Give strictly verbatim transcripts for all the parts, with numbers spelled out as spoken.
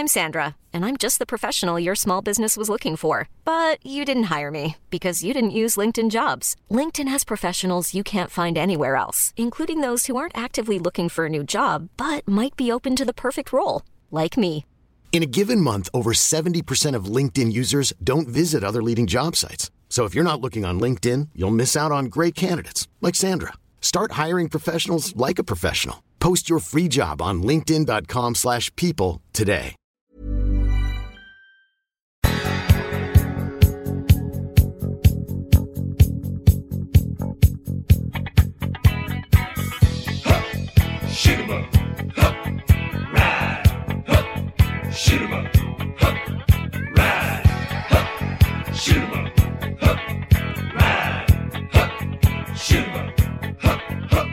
I'm Sandra, and I'm just the professional your small business was looking for. But you didn't hire me because you didn't use LinkedIn Jobs. LinkedIn has professionals you can't find anywhere else, including those who aren't actively looking for a new job, but might be open to the perfect role, like me. In a given month, over seventy percent of LinkedIn users don't visit other leading job sites. So if you're not looking on LinkedIn, you'll miss out on great candidates like Sandra. Start hiring professionals like a professional. Post your free job on linkedin.com slash people today. Shoot 'em up, huh, ride, huh, shoot 'em up, huh, ride, huh, shoot 'em up, huh, ride, huh, shoot 'em up, huh, huh,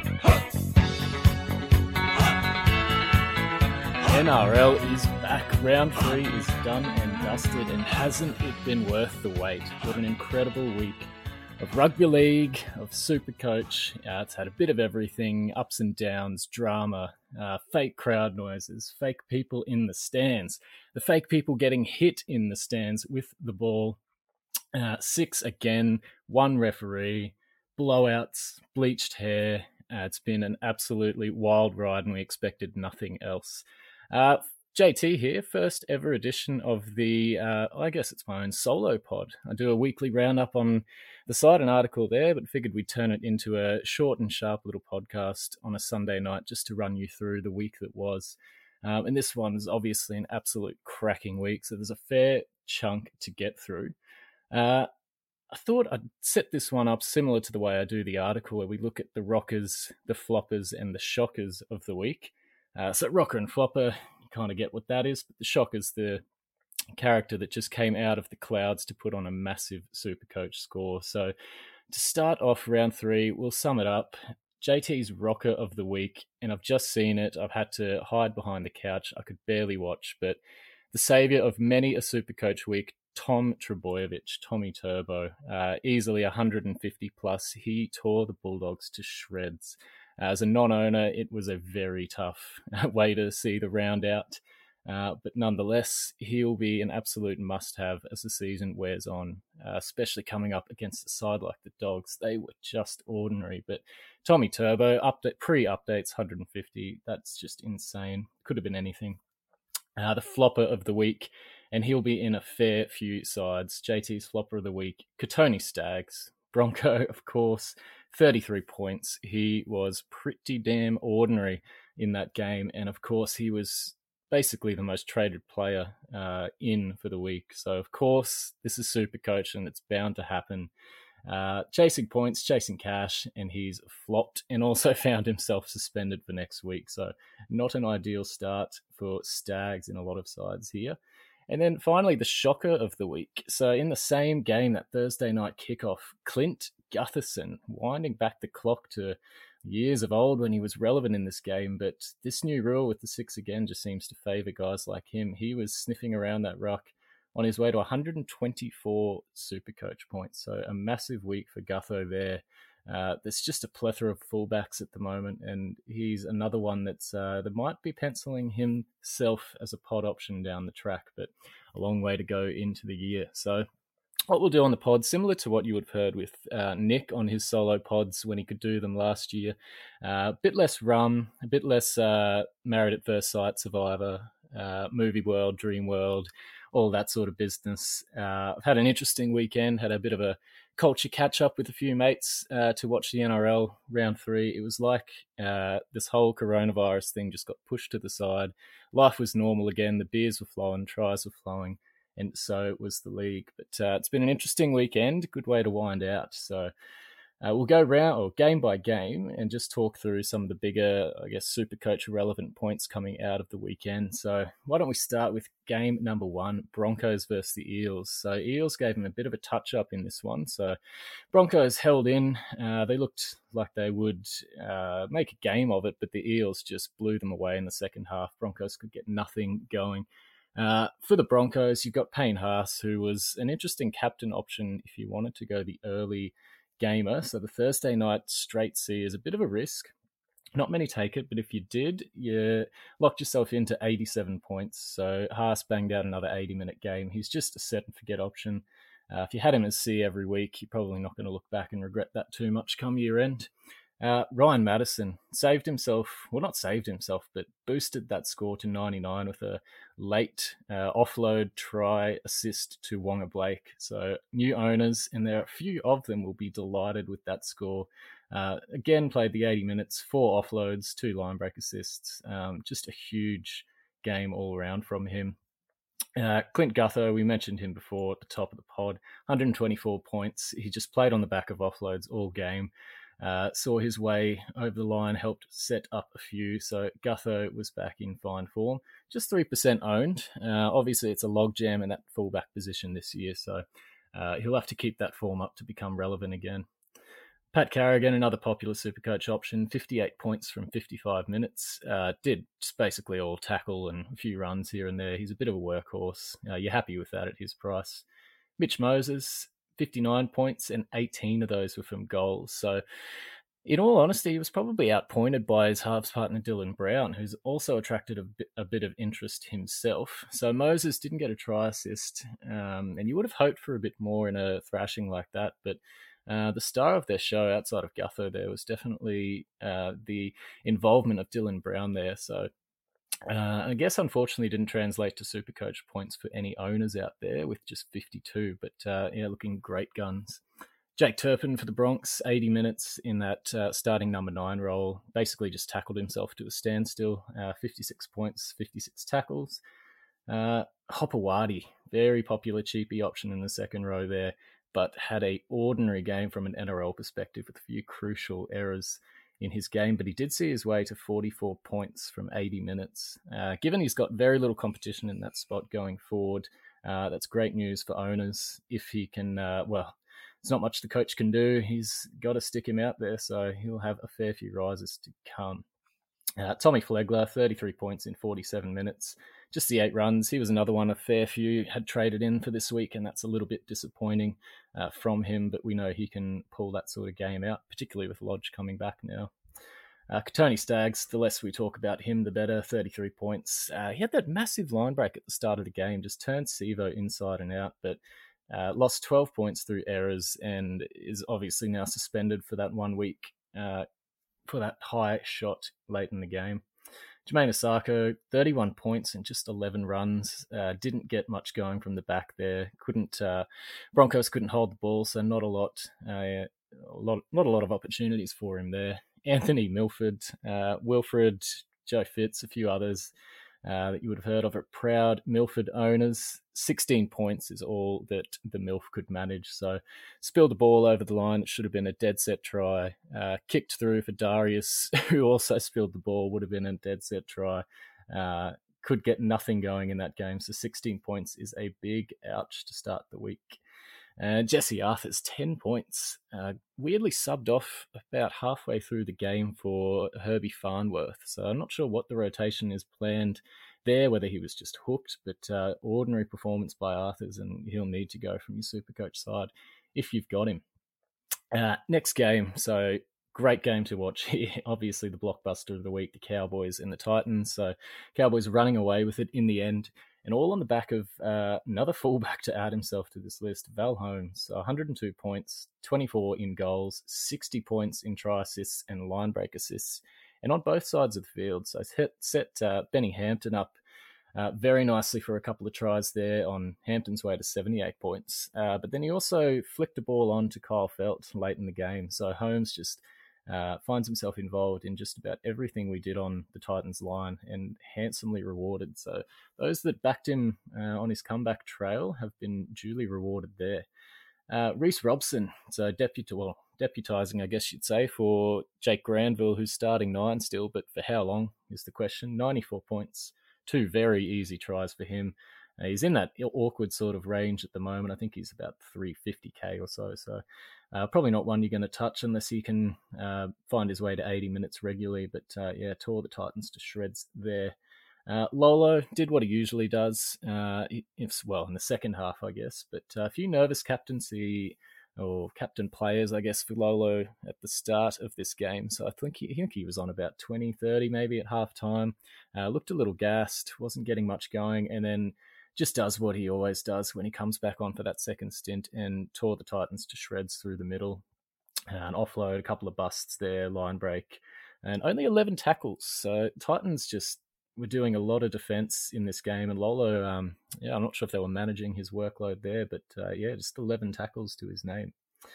huh. N R L is back. Round three is done and dusted, and hasn't it been worth the wait? What an incredible week of rugby league, of Supercoach. Uh, it's had a bit of everything, ups and downs, drama, uh, fake crowd noises, fake people in the stands, the fake people getting hit in the stands with the ball. Uh, six again, one referee, blowouts, bleached hair. Uh, it's been an absolutely wild ride, and we expected nothing else. Uh, J T here, first ever edition of the, uh, I guess it's my own solo pod. I do a weekly roundup on the site, an article there, but figured we'd turn it into a short and sharp little podcast on a Sunday night just to run you through the week that was. Um, and this one is obviously an absolute cracking week, so there's a fair chunk to get through. Uh, I thought I'd set this one up similar to the way I do the article, where we look at the rockers, the floppers, and the shockers of the week. Uh, so rocker and flopper, you kind of get what that is, but the shocker's the character that just came out of the clouds to put on a massive Supercoach score. So to start off round three, we'll sum it up. J T's rocker of the week, and I've just seen it. I've had to hide behind the couch. I could barely watch, but the saviour of many a Supercoach week, Tom Trbojevic, Tommy Turbo, uh, easily one hundred fifty plus. He tore the Bulldogs to shreds. As a non-owner, it was a very tough way to see the round out. Uh, but nonetheless, he'll be an absolute must-have as the season wears on, uh, especially coming up against a side like the Dogs. They were just ordinary. But Tommy Turbo, update, pre-updates, one hundred fifty. That's just insane. Could have been anything. Uh, the flopper of the week, and he'll be in a fair few sides. J T's flopper of the week, Katoni Staggs. Bronco, of course, thirty-three points. He was pretty damn ordinary in that game. And of course, he was basically the most traded player uh, in for the week. So, of course, this is Supercoach, and it's bound to happen. Uh, chasing points, chasing cash, and he's flopped and also found himself suspended for next week. So, not an ideal start for Staggs in a lot of sides here. And then finally, the shocker of the week. So in the same game, that Thursday night kickoff, Clint Gutherson, winding back the clock to years of old when he was relevant in this game. But this new rule with the six again just seems to favour guys like him. He was sniffing around that ruck on his way to one hundred twenty-four Supercoach points. So a massive week for Gutho there. Uh, there's just a plethora of fullbacks at the moment, and he's another one that's uh, that might be penciling himself as a pod option down the track, but a long way to go into the year. So what we'll do on the pod, similar to what you would have heard with uh, Nick on his solo pods when he could do them last year, uh, a bit less rum, a bit less uh, Married at First Sight, Survivor, uh, Movie World, Dream World, all that sort of business. Uh, I've had an interesting weekend, had a bit of a culture catch up with a few mates uh, to watch the N R L round three. It was like uh, this whole coronavirus thing just got pushed to the side. Life was normal again. The beers were flowing, tries were flowing, and so was the league. But uh, it's been an interesting weekend. Good way to wind out. So uh, we'll go round or game by game and just talk through some of the bigger, I guess, Supercoach relevant points coming out of the weekend. So why don't we start with game number one, Broncos versus the Eels. So Eels gave them a bit of a touch-up in this one. So Broncos held in. Uh, they looked like they would uh, make a game of it, but the Eels just blew them away in the second half. Broncos could get nothing going. Uh, for the Broncos, you've got Payne Haas, who was an interesting captain option if you wanted to go the early gamer. So the Thursday night straight C is a bit of a risk. Not many take it, but if you did, you locked yourself into eighty-seven points. So Haas banged out another eighty-minute game. He's just a set and forget option. Uh, if you had him as C every week, you're probably not going to look back and regret that too much come year end. Uh, Ryan Madison saved himself, well, not saved himself, but boosted that score to ninety-nine with a late uh, offload try assist to Wonga Blake. So new owners, and there are a few of them, will be delighted with that score. Uh, again, played the eighty minutes, four offloads, two line break assists. Um, just a huge game all around from him. Uh, Clint Gutho, we mentioned him before at the top of the pod, one hundred twenty-four points. He just played on the back of offloads all game. Uh, saw his way over the line, helped set up a few. So Gutho was back in fine form. Just three percent owned. Uh, obviously, it's a logjam in that fullback position this year, so uh, he'll have to keep that form up to become relevant again. Pat Carrigan, another popular Supercoach option, fifty-eight points from fifty-five minutes. Uh, did just basically all tackle and a few runs here and there. He's a bit of a workhorse. Uh, you're happy with that at his price. Mitch Moses, fifty-nine points, and eighteen of those were from goals. So, in all honesty, he was probably outpointed by his halves partner Dylan Brown, who's also attracted a bit, a bit of interest himself. So Moses didn't get a try assist, um, and you would have hoped for a bit more in a thrashing like that, but Uh, the star of their show outside of Gutho there was definitely uh, the involvement of Dylan Brown there. So uh, I guess unfortunately didn't translate to Supercoach points for any owners out there with just fifty-two, but uh, yeah, looking great guns. Jake Turpin for the Bronx, eighty minutes in that uh, starting number nine role, basically just tackled himself to a standstill, uh, fifty-six points, fifty-six tackles. Uh, Hopewadi, very popular cheapie option in the second row there, but had a ordinary game from an N R L perspective with a few crucial errors in his game. But he did see his way to forty-four points from eighty minutes. Uh, given he's got very little competition in that spot going forward, uh, that's great news for owners. If he can, uh, well, there's not much the coach can do. He's got to stick him out there, so he'll have a fair few rises to come. Uh, Tommy Flegler, thirty-three points in forty-seven minutes. Just the eight runs. He was another one, a fair few had traded in for this week, and that's a little bit disappointing uh, from him, but we know he can pull that sort of game out, particularly with Lodge coming back now. Uh, Tony Staggs, the less we talk about him, the better, thirty-three points. Uh, he had that massive line break at the start of the game, just turned Sivo inside and out, but uh, lost twelve points through errors and is obviously now suspended for that one week uh, for that high shot late in the game. Jermaine Osako, thirty-one points and just eleven runs. Uh, didn't get much going from the back there. Couldn't uh, Broncos couldn't hold the ball, so not a lot, uh, a lot, not a lot of opportunities for him there. Anthony Milford, uh, Wilfred, Joe Fitz, a few others uh, that you would have heard of are proud Milford owners. sixteen points is all that the Milf could manage. So spilled the ball over the line. It should have been a dead set try. Uh, kicked through for Darius, who also spilled the ball, would have been a dead set try. Uh, could get nothing going in that game. So sixteen points is a big ouch to start the week. Uh, Jesse Arthur's ten points. Uh, weirdly subbed off about halfway through the game for Herbie Farnworth. So I'm not sure what the rotation is planned there, whether he was just hooked, but uh, ordinary performance by Arthurs, and he'll need to go from your Supercoach side if you've got him. Uh, next game, so great game to watch here. Obviously the blockbuster of the week, the Cowboys and the Titans. So Cowboys running away with it in the end, and all on the back of uh, another fullback to add himself to this list, Val Holmes. So one hundred two points, twenty-four in goals, sixty points in try assists and line break assists, and on both sides of the field. So set, set uh, Benny Hampton up uh, very nicely for a couple of tries there on Hampton's way to seventy-eight points. Uh, but then he also flicked the ball on to Kyle Felt late in the game. So Holmes just Uh, finds himself involved in just about everything we did on the Titans line and handsomely rewarded. So those that backed him uh, on his comeback trail have been duly rewarded there. Uh, Reece Robson, so deput- well, deputising, I guess you'd say, for Jake Granville, who's starting nine still, but for how long is the question. ninety-four points, two very easy tries for him. Uh, he's in that awkward sort of range at the moment. I think he's about three fifty K or so. So uh, probably not one you're going to touch unless he can uh, find his way to eighty minutes regularly. But uh, yeah, tore the Titans to shreds there. Uh, Lolo did what he usually does. Uh, if, well, in the second half, I guess. But uh, a few nervous captaincy or captain players, I guess, for Lolo at the start of this game. So I think he, I think he was on about twenty, thirty maybe at halftime. Uh, looked a little gassed, wasn't getting much going, and then just does what he always does when he comes back on for that second stint and tore the Titans to shreds through the middle. Uh, an offload, a couple of busts there, line break, and only eleven tackles. So Titans just were doing a lot of defense in this game, and Lolo, um, yeah, I'm not sure if they were managing his workload there, but uh, yeah, just eleven tackles to his name.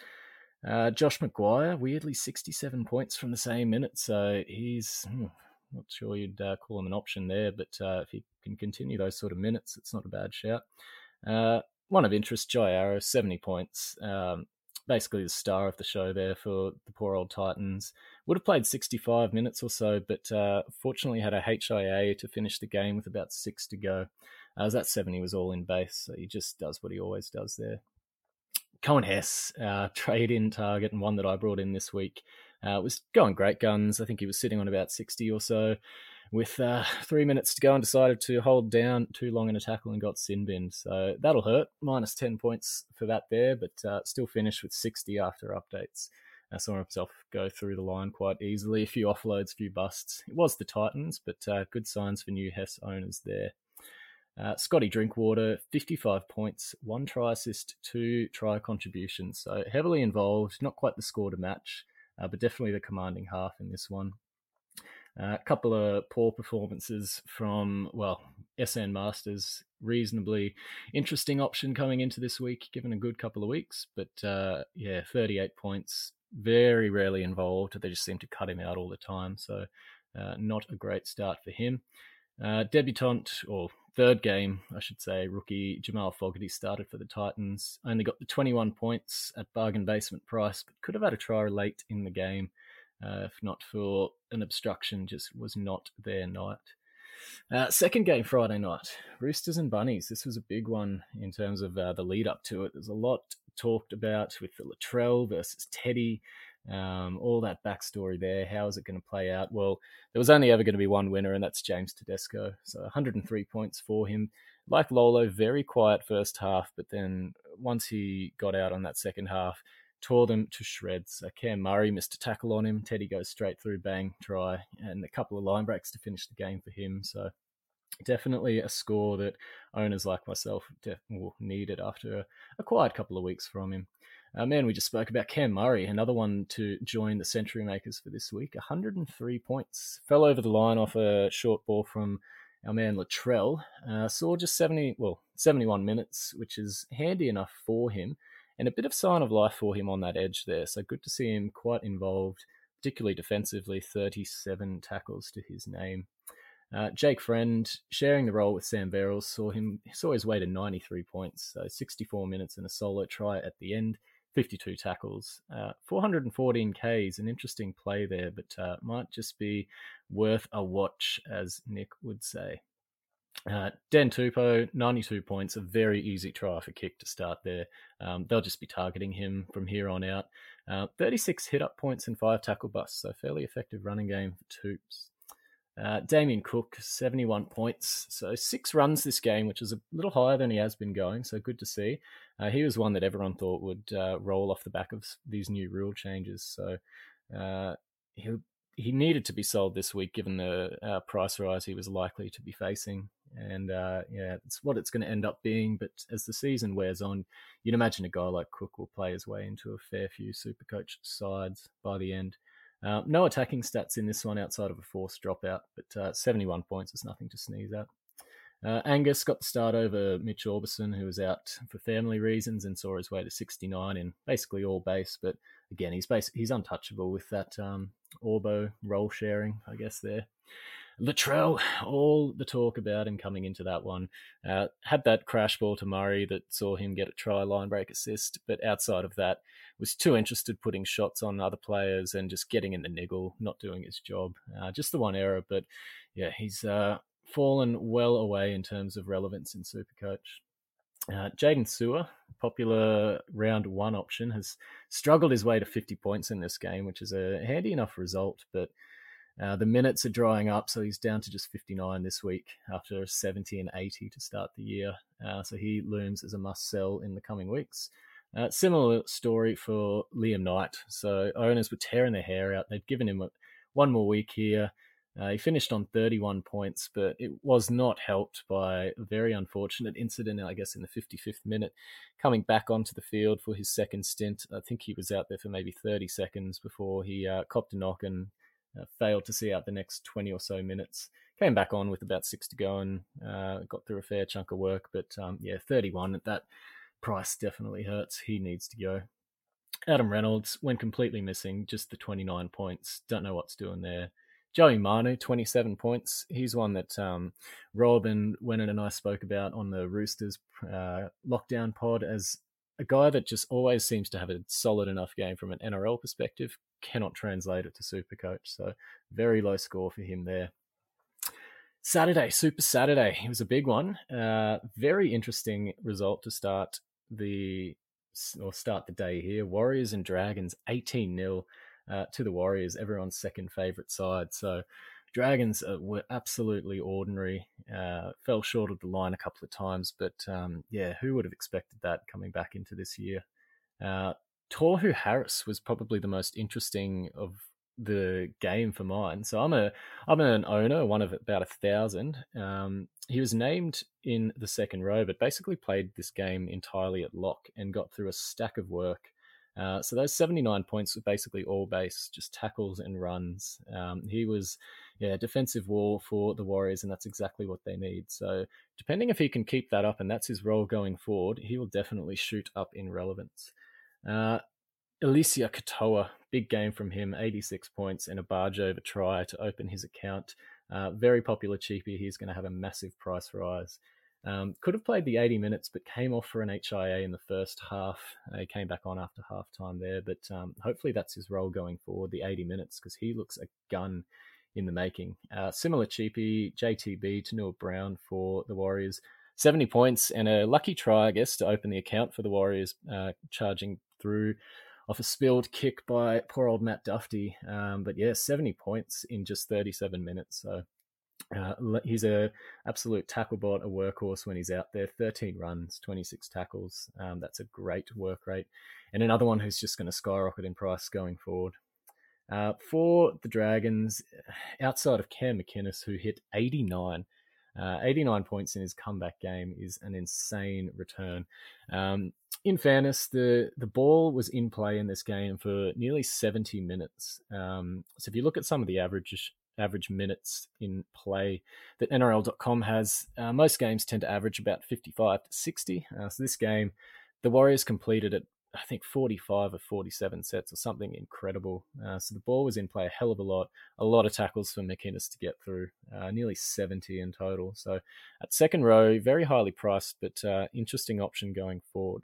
Uh, Josh Maguire, weirdly sixty-seven points from the same minute, so he's hmm, not sure you'd uh, call him an option there, but uh, if he can continue those sort of minutes, it's not a bad shout. Uh, one of interest, Jai Arrow, seventy points. Um, basically the star of the show there for the poor old Titans. Would have played sixty-five minutes or so, but uh, fortunately had a H I A to finish the game with about six to go. Uh, that seventy was all in base, so he just does what he always does there. Cohen Hess, uh, trade-in target, and one that I brought in this week, uh, was going great guns. I think he was sitting on about sixty or so with uh, three minutes to go and decided to hold down too long in a tackle and got sin binned. So that'll hurt. Minus ten points for that there, but uh, still finished with sixty after updates. I saw himself go through the line quite easily. A few offloads, a few busts. It was the Titans, but uh, good signs for new Hess owners there. Uh, Scotty Drinkwater, fifty-five points, one try assist, two try contributions. So heavily involved, not quite the score to match, uh, but definitely the commanding half in this one. Uh, a couple of poor performances from, well, S N Masters. Reasonably interesting option coming into this week, given a good couple of weeks. But uh, yeah, thirty-eight points, very rarely involved. They just seem to cut him out all the time. So uh, not a great start for him. Uh, debutant, or third game, I should say, rookie Jamal Fogarty started for the Titans. Only got the twenty-one points at bargain basement price, but could have had a try late in the game. Uh, if not for an obstruction, just was not their night. Uh, second game Friday night, Roosters and Bunnies. This was a big one in terms of uh, the lead up to it. There's a lot talked about with the Latrell versus Teddy, um, all that backstory there. How is it going to play out? Well, there was only ever going to be one winner, and that's James Tedesco. So one hundred three points for him. Like Lolo, very quiet first half, but then once he got out on that second half, tore them to shreds. Uh, Cam Murray missed a tackle on him. Teddy goes straight through, bang, try, and a couple of line breaks to finish the game for him. So definitely a score that owners like myself def- will needed after a, a quiet couple of weeks from him. Uh, man, we just spoke about Cam Murray, another one to join the century makers for this week. one hundred three points. Fell over the line off a short ball from our man Latrell. Uh, saw just seventy, well, seventy-one minutes, which is handy enough for him. And a bit of sign of life for him on that edge there. So good to see him quite involved, particularly defensively, thirty-seven tackles to his name. Uh, Jake Friend, sharing the role with Sam Verrills, saw him saw his way to ninety-three points, so sixty-four minutes and a solo try at the end, fifty-two tackles. Uh, four hundred fourteen Ks, an interesting play there, but uh, might just be worth a watch, as Nick would say. Uh, Dan Tupou, ninety-two points, a very easy try for kick to start there. Um, they'll just be targeting him from here on out. Uh, thirty-six hit-up points and five tackle busts, so fairly effective running game for Tupes. Uh, Damien Cook, seventy-one points, so six runs this game, which is a little higher than he has been going, so good to see. Uh, he was one that everyone thought would uh, roll off the back of these new rule changes, so uh, he he needed to be sold this week given the uh, price rise he was likely to be facing. And uh, yeah, it's what it's going to end up being. But as the season wears on, you'd imagine a guy like Cook will play his way into a fair few Supercoach sides by the end. Uh, no attacking stats in this one outside of a forced dropout, but uh, seventy-one points is nothing to sneeze at. Uh, Angus got the start over Mitch Orbison, who was out for family reasons and saw his way to sixty-nine in basically all base. But again, he's bas- he's untouchable with that um, Orbo role sharing, I guess, there. Latrell, all the talk about him coming into that one. Uh, had that crash ball to Murray that saw him get a try, line break assist, but outside of that, was too interested putting shots on other players and just getting in the niggle, not doing his job. Uh, just the one error, but yeah, he's uh, fallen well away in terms of relevance in Supercoach. Uh, Jaden Sewer, popular round one option, has struggled his way to fifty points in this game, which is a handy enough result, but Uh, the minutes are drying up, so he's down to just fifty-nine this week after seventy and eighty to start the year. Uh, so he looms as a must-sell in the coming weeks. Uh, similar story for Liam Knight. So owners were tearing their hair out. They'd given him a, one more week here. Uh, he finished on thirty-one points, but it was not helped by a very unfortunate incident, I guess, in the fifty-fifth minute, coming back onto the field for his second stint. I think he was out there for maybe thirty seconds before he uh, copped a knock and uh, failed to see out the next twenty or so minutes. Came back on with about six to go and uh, got through a fair chunk of work. But um, yeah, thirty-one at that price definitely hurts. He needs to go. Adam Reynolds went completely missing, just the twenty-nine points. Don't know what's doing there. Joey Manu, twenty-seven points. He's one that um, Rob and Wennon and I spoke about on the Roosters uh, lockdown pod as a guy that just always seems to have a solid enough game from an N R L perspective, cannot translate it to Supercoach. So very low score for him there. Saturday, Super Saturday. It was a big one. Uh, very interesting result to start the or start the day here. Warriors and Dragons, eighteen nil. Uh, to the Warriors, everyone's second favourite side. So Dragons uh, were absolutely ordinary, uh, fell short of the line a couple of times, but um, yeah, who would have expected that coming back into this year? Uh, Tohu Harris was probably the most interesting of the game for mine. So I'm a I'm an owner, one of about a thousand. Um, he was named in the second row, but basically played this game entirely at lock and got through a stack of work. Uh, so those seventy-nine points were basically all base, just tackles and runs. Um, he was, yeah, defensive wall for the Warriors, and that's exactly what they need. So depending if he can keep that up, and that's his role going forward, he will definitely shoot up in relevance. Uh, Alicia Katoa, big game from him, eighty-six points and a barge over try to open his account. Uh, very popular cheapie. He's going to have a massive price rise. Um, could have played the eighty minutes, but came off for an H I A in the first half. Uh, he came back on after half time there, but um, hopefully that's his role going forward, the eighty minutes, because he looks a gun in the making. Uh, similar cheapie, J T B, Tanua Brown for the Warriors. seventy points and a lucky try, I guess, to open the account for the Warriors, uh, charging through off a spilled kick by poor old Matt Duffy. Um, but yeah, seventy points in just thirty-seven minutes. So Uh, he's a absolute tackle bot, a workhorse when he's out there. thirteen runs, twenty-six tackles. Um, that's a great work rate. And another one who's just going to skyrocket in price going forward. Uh, for the Dragons, outside of Cam McInnes, who hit eighty-nine, uh, eighty-nine points in his comeback game is an insane return. Um, in fairness, the, the ball was in play in this game for nearly seventy minutes. Um, so if you look at some of the averages, average minutes in play that N R L dot com has, uh, most games tend to average about fifty-five to sixty. Uh, so this game, the Warriors completed it, I think, forty-five or forty-seven sets or something incredible. Uh, so the ball was in play a hell of a lot, a lot of tackles for McInnes to get through, uh, nearly seventy in total. So at second row, very highly priced, but uh, interesting option going forward.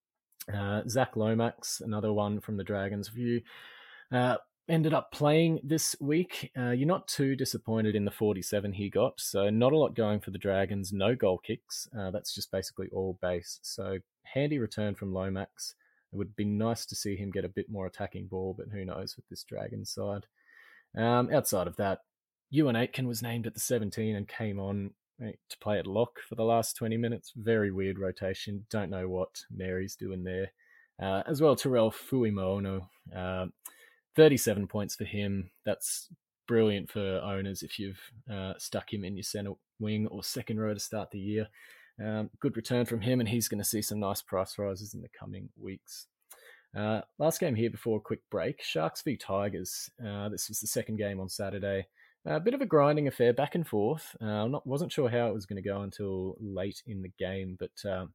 Uh, Zach Lomax, another one from the Dragons view, uh, ended up playing this week. Uh, you're not too disappointed in the forty-seven he got, so not a lot going for the Dragons, no goal kicks. Uh, that's just basically all base. So handy return from Lomax. It would be nice to see him get a bit more attacking ball, but who knows with this Dragons side. Um, outside of that, Ewan Aitken was named at the seventeen and came on to play at lock for the last twenty minutes. Very weird rotation. Don't know what Mary's doing there. Uh, as well, Terrell Fuimono, uh, thirty-seven points for him. That's brilliant for owners if you've uh, stuck him in your centre wing or second row to start the year. Um, good return from him, and he's going to see some nice price rises in the coming weeks. Uh, last game here before a quick break, Sharks v Tigers. Uh, this was the second game on Saturday. A bit of a grinding affair, back and forth. I uh, not wasn't sure how it was going to go until late in the game, but uh,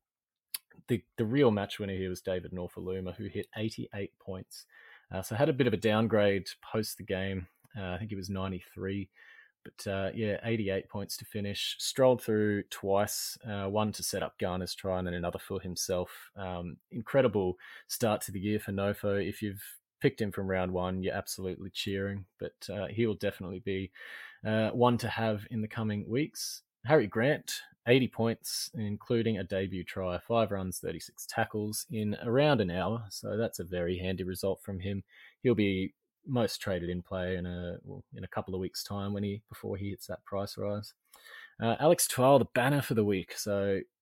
the the real match winner here was David Norfoluma, who hit eighty-eight points. Uh, so had a bit of a downgrade post the game. Uh, I think he was ninety-three, but uh, yeah, eighty-eight points to finish. Strolled through twice, uh, one to set up Garner's try and then another for himself. Um, incredible start to the year for Nofo. If you've picked him from round one, you're absolutely cheering, but uh, he will definitely be uh, one to have in the coming weeks. Harry Grant, eighty points, including a debut try, five runs, thirty-six tackles in around an hour. So that's a very handy result from him. He'll be most traded in play in a well, in a couple of weeks' time when he before he hits that price rise. Uh, Alex Twal, the banner for the week. So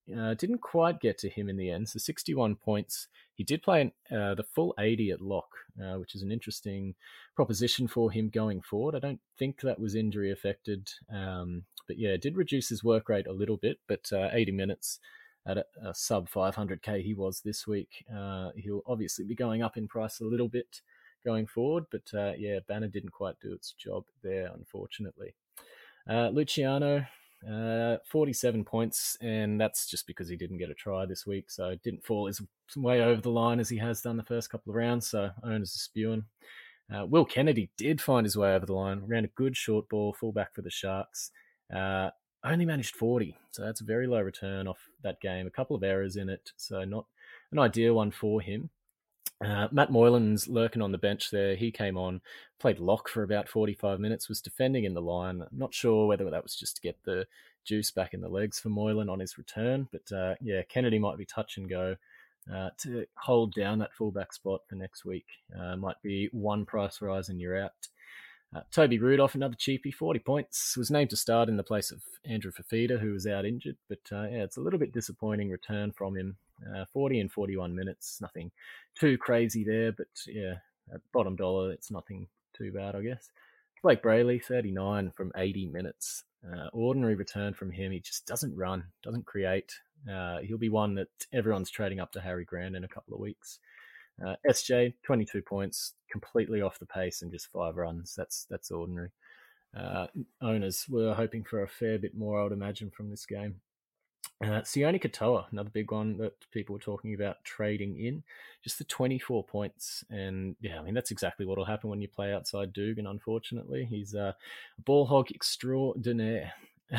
uh, didn't quite get to him in the end. So sixty-one points. He did play uh, the full eighty at lock, uh, which is an interesting proposition for him going forward. I don't think that was injury affected. Um, but yeah, it did reduce his work rate a little bit, but uh, eighty minutes at a, a sub five hundred K he was this week. Uh, he'll obviously be going up in price a little bit going forward, but uh, yeah, Banner didn't quite do its job there, unfortunately. Uh, Luciano, uh, forty-seven points, and that's just because he didn't get a try this week, so it didn't fall his way over the line as he has done the first couple of rounds, so owners are spewing. Uh, Will Kennedy did find his way over the line, ran a good short ball, fullback for the Sharks, uh, only managed forty, so that's a very low return off that game. A couple of errors in it, so not an ideal one for him. Uh, Matt Moylan's lurking on the bench there. He came on, played lock for about forty-five minutes, was defending in the line. Not sure whether that was just to get the juice back in the legs for Moylan on his return, but uh, yeah, Kennedy might be touch and go uh, to hold down that fullback spot for next week. Uh, might be one price rise and you're out. Uh, Toby Rudolph, another cheapie, forty points, was named to start in the place of Andrew Fafita, who was out injured, but uh, yeah, it's a little bit disappointing return from him. Uh, forty and forty-one minutes, nothing too crazy there, but yeah, at bottom dollar, it's nothing too bad, I guess. Blake Brayley, thirty-nine from eighty minutes. Uh, ordinary return from him. He just doesn't run, doesn't create. Uh, he'll be one that everyone's trading up to Harry Grant in a couple of weeks. Uh, S J, twenty-two points, completely off the pace and just five runs. That's that's ordinary. Uh, owners were hoping for a fair bit more, I would imagine, from this game. Uh, Sione Katoa, another big one that people were talking about trading in, just the twenty-four points. And yeah, I mean, that's exactly what will happen when you play outside Dugan, unfortunately. He's a ball hog extraordinaire.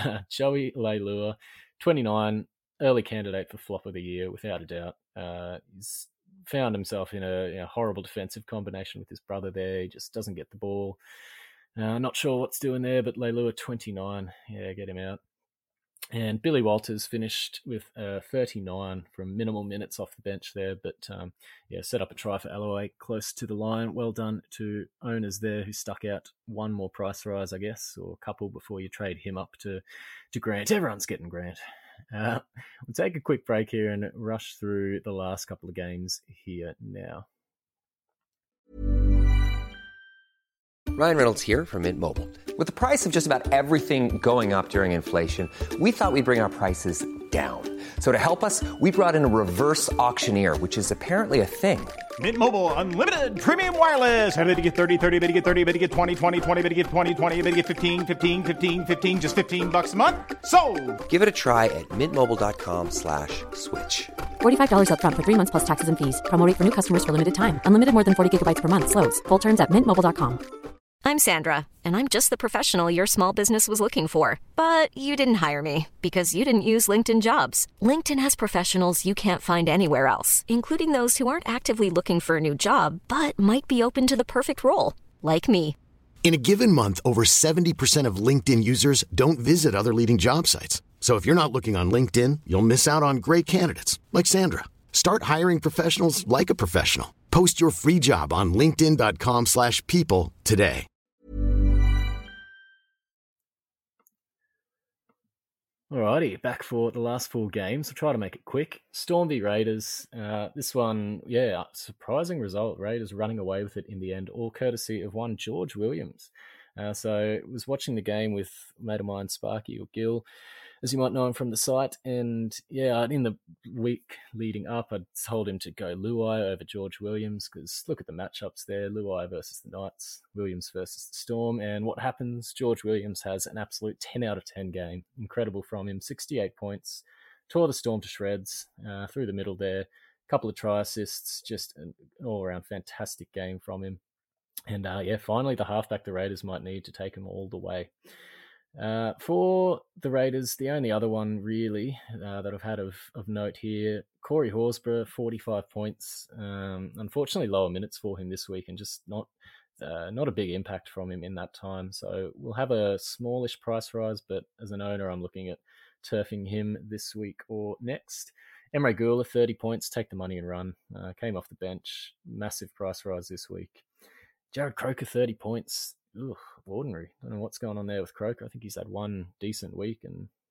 Joey Leilua, twenty-nine, early candidate for flop of the year, without a doubt. Uh, he's found himself in a you know, horrible defensive combination with his brother there. He just doesn't get the ball. Uh, not sure what's doing there, but Leilua, twenty-nine. Yeah, get him out. And Billy Walters finished with uh, thirty-nine from minimal minutes off the bench there, but um, yeah, set up a try for Alloway close to the line. Well done to owners there who stuck out one more price rise, I guess, or a couple before you trade him up to, to Grant. Everyone's getting Grant. Uh, we'll take a quick break here and rush through the last couple of games here now. Ryan Reynolds here from Mint Mobile. With the price of just about everything going up during inflation, we thought we'd bring our prices down. So to help us, we brought in a reverse auctioneer, which is apparently a thing. Mint Mobile Unlimited Premium Wireless. How to get thirty, thirty, how to get thirty, how to get twenty, twenty, twenty, how to get twenty, twenty, how to get fifteen, fifteen, fifteen, fifteen, just fifteen bucks a month? Sold! Give it a try at mintmobile.com slash switch. forty-five dollars up front for three months plus taxes and fees. Promo rate for new customers for limited time. Unlimited more than forty gigabytes per month. Slows full terms at mint mobile dot com. I'm Sandra, and I'm just the professional your small business was looking for. But you didn't hire me because you didn't use LinkedIn Jobs. LinkedIn has professionals you can't find anywhere else, including those who aren't actively looking for a new job, but might be open to the perfect role, like me. In a given month, over seventy percent of LinkedIn users don't visit other leading job sites. So if you're not looking on LinkedIn, you'll miss out on great candidates like Sandra. Start hiring professionals like a professional. Post your free job on linkedin.com slash people today. Alrighty, back for the last four games. I'll try to make it quick. Storm v Raiders. Uh, this one, yeah, surprising result. Raiders running away with it in the end, all courtesy of one George Williams. Uh, so I was watching the game with a mate of mine, Sparky, or Gil, as you might know him from the site. And yeah, in the week leading up, I told him to go Luai over George Williams because look at the matchups there. Luai versus the Knights, Williams versus the Storm. And what happens? George Williams has an absolute ten out of ten game. Incredible from him. sixty-eight points. Tore the Storm to shreds uh, through the middle there. Couple of try assists. Just an all-around fantastic game from him. And uh, yeah, finally the halfback the Raiders might need to take him all the way. Uh, for the Raiders, the only other one really uh, that I've had of, of note here, Corey Horsburgh, forty-five points. Um, unfortunately, lower minutes for him this week and just not uh, not a big impact from him in that time. So we'll have a smallish price rise, but as an owner, I'm looking at turfing him this week or next. Emre Gula, thirty points, take the money and run. Uh, came off the bench, massive price rise this week. Jared Croker, thirty points. Ugh, ordinary. I don't know what's going on there with Croker. I think he's had one decent week and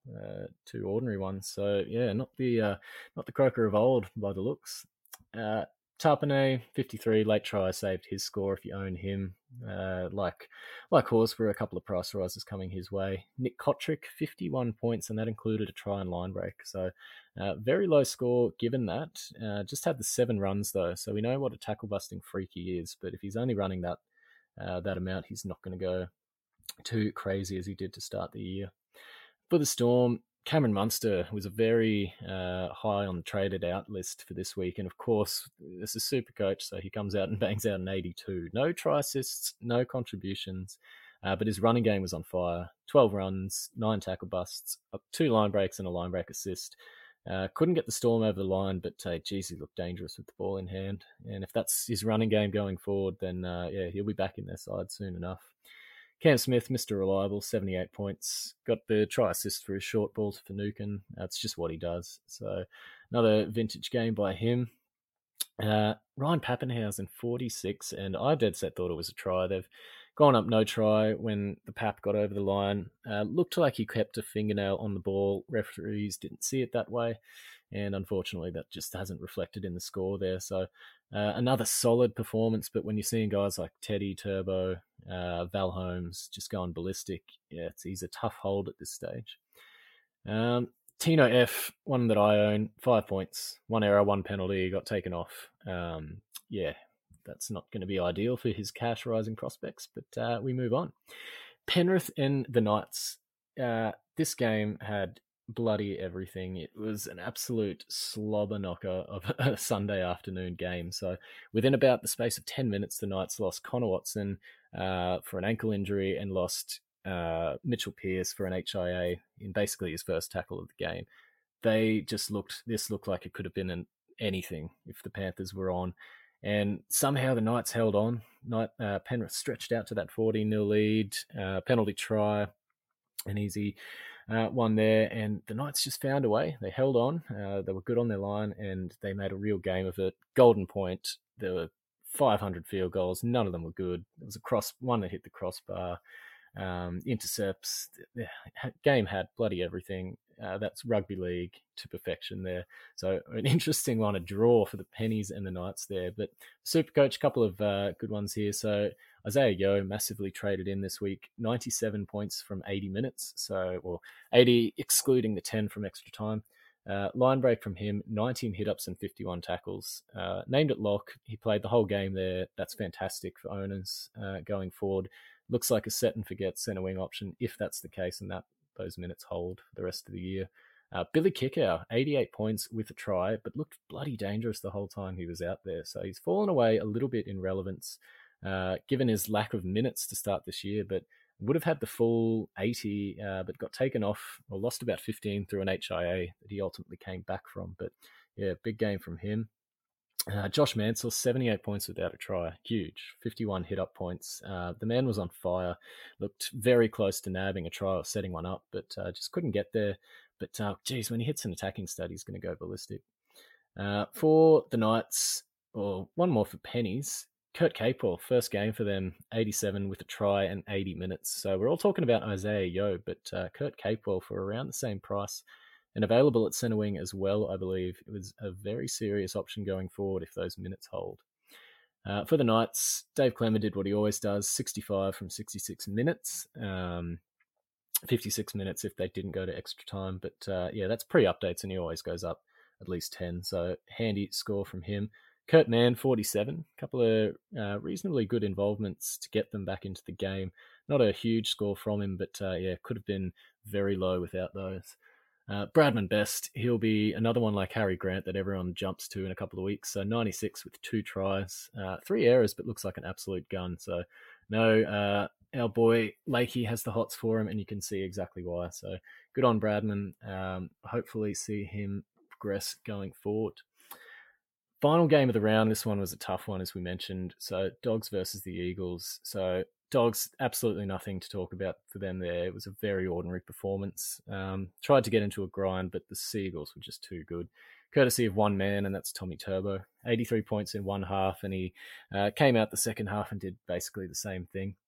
uh, two ordinary ones. So yeah, not the uh, not the croaker of old by the looks. Uh, Tarpanay, fifty-three, late try saved his score if you own him. Uh, like like Horsburgh, a couple of price rises coming his way. Nick Kotrick, fifty-one points, and that included a try and line break. So uh, very low score given that. Uh, just had the seven runs though, so we know what a tackle busting freak he is. But if he's only running that uh, that amount, he's not going to go too crazy as he did to start the year. For the Storm, Cameron Munster was a very uh, high on the traded out list for this week. And of course, this is Supercoach, so he comes out and bangs out an eighty-two. No try assists, no contributions, uh, but his running game was on fire. twelve runs, nine tackle busts, two line breaks and a line break assist. Uh, couldn't get the Storm over the line, but uh, geez, he looked dangerous with the ball in hand. And if that's his running game going forward, then uh, yeah, he'll be back in their side soon enough. Cam Smith, Mister Reliable, seventy-eight points. Got the try assist for his short ball to Finucane. That's just what he does. So another vintage game by him. Uh, Ryan Pappenhausen, forty-six, and I dead set thought it was a try. They've gone up no try when the Pap got over the line. Uh, looked like he kept a fingernail on the ball. Referees didn't see it that way, and unfortunately that just hasn't reflected in the score there. So uh, another solid performance, but when you're seeing guys like Teddy, Turbo, uh, Val Holmes just going ballistic, yeah, it's, he's a tough hold at this stage. Um, Tino F, one that I own, five points, one error, one penalty, got taken off. Um, yeah, that's not going to be ideal for his cash rising prospects, but uh, we move on. Penrith and the Knights. Uh, this game had bloody everything. It was an absolute slobber knocker of a Sunday afternoon game. So within about the space of ten minutes, the Knights lost Connor Watson uh, for an ankle injury and lost uh, Mitchell Pearce for an H I A in basically his first tackle of the game. They just looked, this looked like it could have been an anything if the Panthers were on. And somehow the Knights held on. Knight, uh, Penrith stretched out to that fourteen nil lead, uh, penalty try, an easy uh, one there. And the Knights just found a way. They held on. Uh, they were good on their line, and they made a real game of it. Golden point. There were five hundred field goals. None of them were good. There was a cross, one that hit the crossbar. Um, intercepts. The game had bloody everything. Uh, that's rugby league to perfection there. So an interesting one, a draw for the Pennies and the Knights there. But Supercoach, a couple of uh, good ones here. So Isaiah Yeo massively traded in this week, ninety-seven points from eighty minutes. So, or eighty excluding the ten from extra time. Uh, line break from him, nineteen hit-ups and fifty-one tackles. Uh, named at lock, he played the whole game there. That's fantastic for owners uh, going forward. Looks like a set and forget centre wing option if that's the case, and that those minutes hold for the rest of the year. Uh, Billy Kickow, eighty-eight points with a try, but looked bloody dangerous the whole time he was out there. So he's fallen away a little bit in relevance, uh, given his lack of minutes to start this year, but would have had the full eighty, uh, but got taken off or lost about fifteen through an H I A that he ultimately came back from. But yeah, big game from him. Uh, Josh Mansell, seventy-eight points without a try. Huge. fifty-one hit-up points. Uh, the man was on fire. Looked very close to nabbing a try or setting one up, but uh, just couldn't get there. But, uh, geez, when he hits an attacking stud, he's going to go ballistic. Uh, for the Knights, or one more for Pennies, Kurt Capewell, first game for them, eighty-seven with a try and eighty minutes. So we're all talking about Isaiah Yeo, but uh, Kurt Capewell for around the same price. And available at centre wing as well, I believe. It was a very serious option going forward if those minutes hold. Uh, for the Knights, Dave Clemmer did what he always does, sixty-five from sixty-six minutes. Um, fifty-six minutes if they didn't go to extra time. But uh, yeah, that's pre-updates, and he always goes up at least ten. So handy score from him. Kurt Mann, forty-seven. A couple of uh, reasonably good involvements to get them back into the game. Not a huge score from him, but uh, yeah, could have been very low without those. Uh, Bradman Best, he'll be another one like Harry Grant that everyone jumps to in a couple of weeks. So ninety-six with two tries, uh, three errors, but looks like an absolute gun. So no, uh, our boy Lakey has the hots for him, and you can see exactly why. So good on Bradman. Um, hopefully see him progress going forward. Final game of the round. This one was a tough one, as we mentioned. So Dogs versus the Eagles. So Dogs, absolutely nothing to talk about for them there. It was a very ordinary performance. Um, tried to get into a grind, but the Seagulls were just too good. Courtesy of one man, and that's Tommy Turbo. eighty-three points in one half, and he uh, came out the second half and did basically the same thing.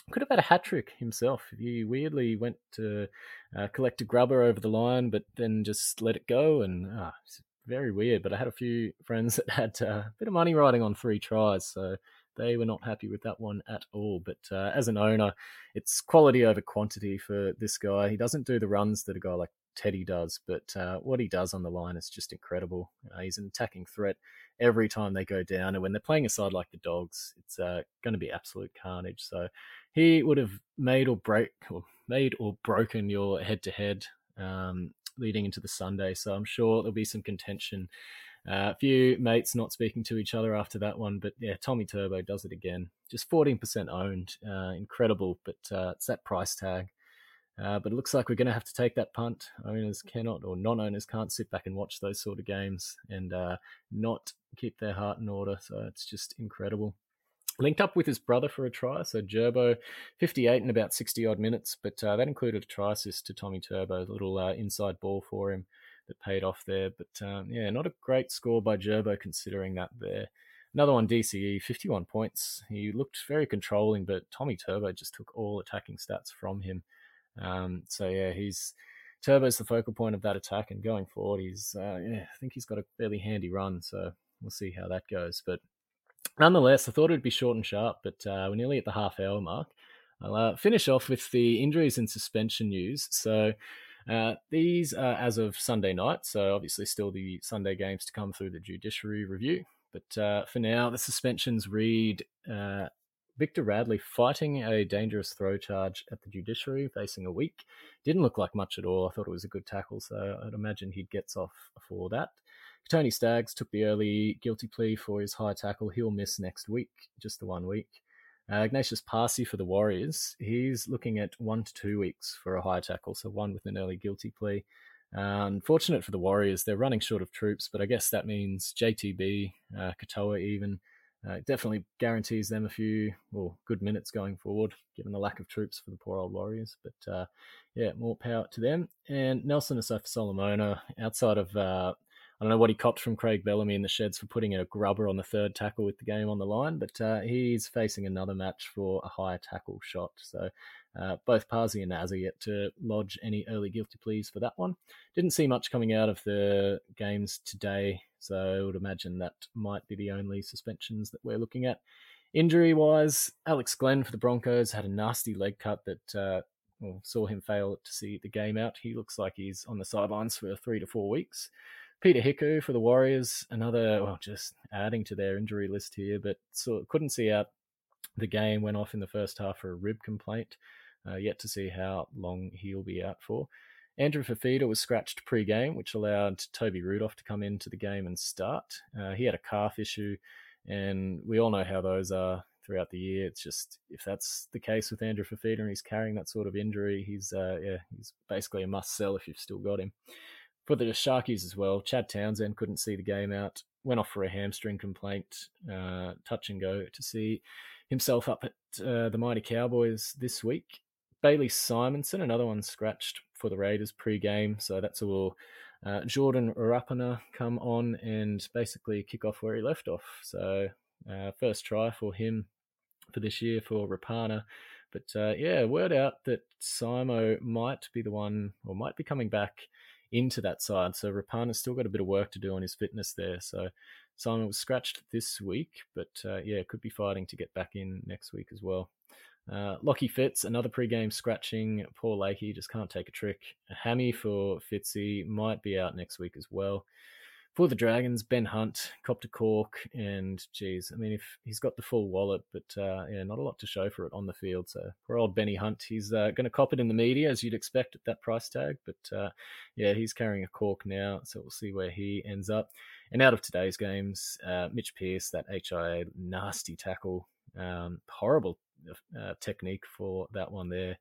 could have had a hat-trick himself. He weirdly went to uh, collect a grubber over the line, but then just let it go, and uh, it's very weird. But I had a few friends that had uh, a bit of money riding on three tries, so they were not happy with that one at all. But uh, as an owner, it's quality over quantity for this guy. He doesn't do the runs that a guy like Teddy does, but uh, what he does on the line is just incredible. Uh, he's an attacking threat every time they go down, and when they're playing a side like the Dogs, it's uh, going to be absolute carnage. So he would have made or break or made or broken your head-to-head um, leading into the Sunday. So I'm sure there'll be some contention. Uh, a few mates not speaking to each other after that one, but yeah, Tommy Turbo does it again. Just fourteen percent owned, uh, incredible. But uh, it's that price tag. Uh, but it looks like we're going to have to take that punt. Owners cannot, or non-owners can't sit back and watch those sort of games and uh, not keep their heart in order. So it's just incredible. Linked up with his brother for a try. So Gerbo, fifty-eight in about sixty odd minutes, but uh, that included a try assist to Tommy Turbo, a little uh, inside ball for him that paid off there. But um, yeah, not a great score by Gerbo considering that there. Another one, D C E, fifty-one points. He looked very controlling, but Tommy Turbo just took all attacking stats from him. Um, so yeah, he's Turbo's the focal point of that attack, and going forward, he's uh, yeah, I think he's got a fairly handy run. So we'll see how that goes. But nonetheless, I thought it'd be short and sharp, but uh, we're nearly at the half hour mark. I'll uh, finish off with the injuries and suspension news. So uh, these are as of Sunday night. So obviously still the Sunday games to come through the judiciary review. But uh, for now, the suspensions read. Uh, Victor Radley fighting a dangerous throw charge at the judiciary, facing a week. Didn't look like much at all. I thought it was a good tackle, so I'd imagine he gets off for that. Tony Staggs took the early guilty plea for his high tackle. He'll miss next week, just the one week. Uh, Ignatius Parsi for the Warriors, he's looking at one to two weeks for a high tackle, so one with an early guilty plea. Uh, unfortunate for the Warriors, they're running short of troops, but I guess that means J T B, uh, Katoa even, Uh, definitely guarantees them a few well, good minutes going forward, given the lack of troops for the poor old Warriors. But uh, yeah, more power to them. And Nelson Asafa-Solomona, outside of, uh, I don't know what he copped from Craig Bellamy in the sheds for putting a grubber on the third tackle with the game on the line, but uh, he's facing another match for a higher tackle shot. So uh, both Parsi and Naz are yet to lodge any early guilty pleas for that one. Didn't see much coming out of the games today, so I would imagine that might be the only suspensions that we're looking at. Injury-wise, Alex Glenn for the Broncos had a nasty leg cut that uh, well, saw him fail to see the game out. He looks like he's on the sidelines for three to four weeks. Peter Hiku for the Warriors, another, well, just adding to their injury list here, but so couldn't see out the game, went off in the first half for a rib complaint. Uh, yet to see how long he'll be out for. Andrew Fafita was scratched pre-game, which allowed Toby Rudolph to come into the game and start. Uh, he had a calf issue, and we all know how those are throughout the year. It's just, if that's the case with Andrew Fafita and he's carrying that sort of injury, he's uh, yeah, he's basically a must-sell if you've still got him. For the Sharkies as well, Chad Townsend couldn't see the game out, went off for a hamstring complaint, uh, touch and go to see himself up at uh, the Mighty Cowboys this week. Bailey Simonson, another one scratched for the Raiders pre-game, so that's all. Uh, Jordan Rapana come on and basically kick off where he left off. So uh, first try for him for this year for Rapana. But uh, yeah, word out that Simo might be the one, or might be coming back into that side. So Rapana's still got a bit of work to do on his fitness there. So Simon was scratched this week, but uh, yeah, could be fighting to get back in next week as well. Uh, Lockie Fitz, another pre-game scratching. Paul Lakey just can't take a trick. A hammy for Fitzy, might be out next week as well. For the Dragons, Ben Hunt copped a cork, and geez, I mean, if he's got the full wallet, but uh, yeah, not a lot to show for it on the field. So poor old Benny Hunt, he's uh, going to cop it in the media as you'd expect at that price tag. But uh, yeah, he's carrying a cork now, so we'll see where he ends up. And out of today's games, uh, Mitch Pearce, that H I A nasty tackle, um, horrible uh, technique for that one there.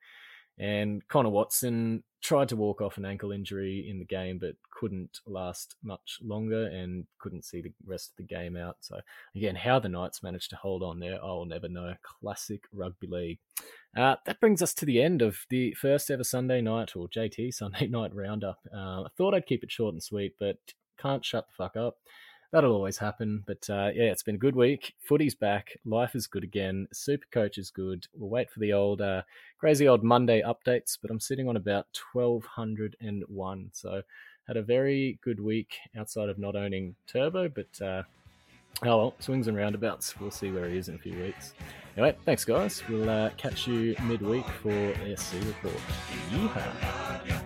And Connor Watson tried to walk off an ankle injury in the game, but couldn't last much longer and couldn't see the rest of the game out. So again, how the Knights managed to hold on there, I'll never know. Classic rugby league. Uh, that brings us to the end of the first ever Sunday night, or J T Sunday night roundup. Uh, I thought I'd keep it short and sweet, but can't shut the fuck up. that'll always happen. But uh, yeah, it's been a good week. Footy's back. Life is good again. Supercoach is good. We'll wait for the old uh, crazy old Monday updates, but I'm sitting on about twelve oh one. So had a very good week outside of not owning Turbo, but uh, oh well, swings and roundabouts. We'll see where he is in a few weeks. Anyway, thanks guys. We'll uh, catch you midweek for the S C report. Yeehaw.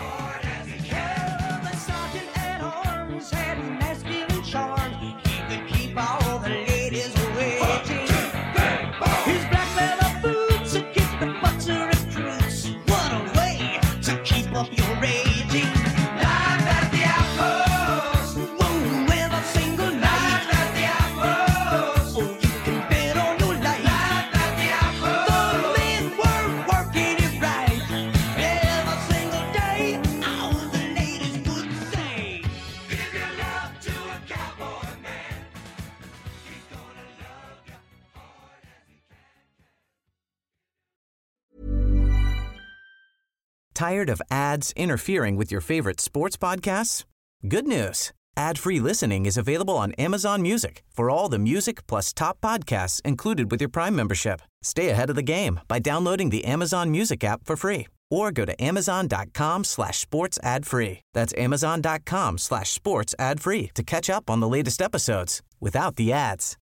Tired of ads interfering with your favorite sports podcasts? Good news. Ad-free listening is available on Amazon Music for all the music plus top podcasts included with your Prime membership. Stay ahead of the game by downloading the Amazon Music app for free or go to amazon.com slash sports ad free. That's amazon.com slash sports ad free to catch up on the latest episodes without the ads.